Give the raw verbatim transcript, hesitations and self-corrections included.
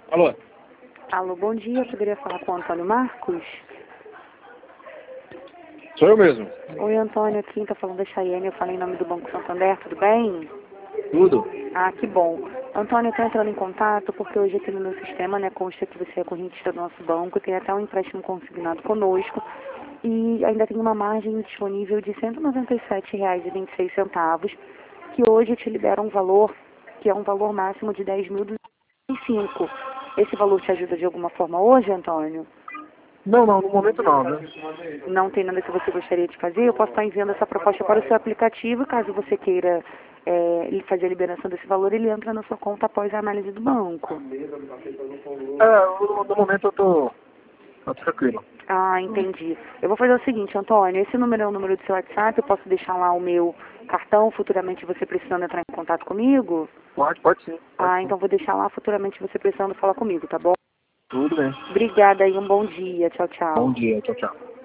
Alô? Alô, bom dia. Eu poderia falar com o Antônio Marcos? Sou eu mesmo. Oi, Antônio, aqui tá falando da Chayenne. Eu falei em nome do Banco Santander, tudo bem? Tudo? Ah, que bom. Antônio, eu tô entrando em contato porque hoje aqui no meu sistema, né, consta que você é correntista do nosso banco, tem até um empréstimo consignado conosco e ainda tem uma margem disponível de cento e noventa e sete reais e vinte e seis centavos, que hoje te libera um valor que é um valor máximo de dez mil duzentos e cinco. Esse valor te ajuda de alguma forma hoje, Antônio? Não, não, no momento não, né? Não tem nada que você gostaria de fazer? Eu posso estar enviando essa proposta para o seu aplicativo, caso você queira é, fazer a liberação desse valor, ele entra na sua conta após a análise do banco. É, no, no momento eu tô, tô tranquilo. Ah, entendi. Eu vou fazer o seguinte, Antônio, esse número é o número do seu WhatsApp, eu posso deixar lá o meu cartão, futuramente você precisando entrar em contato comigo? Pode, pode sim, pode Ah, sim. então vou deixar lá futuramente você precisando falar comigo, tá bom? Tudo bem. Obrigada e um bom dia. Tchau, Bom tchau. dia, tchau, tchau.